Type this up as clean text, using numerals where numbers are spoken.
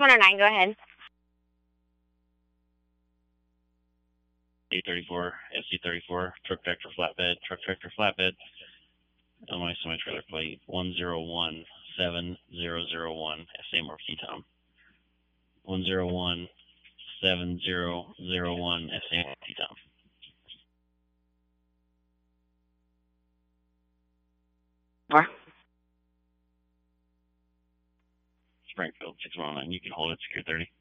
109, go ahead. 834, SC34, truck tractor flatbed, Illinois semi-trailer plate 1017001, SA Morphe Tom. 1017001, SA Morphe Tom. More. Springfield 619, you can hold it, secure 30.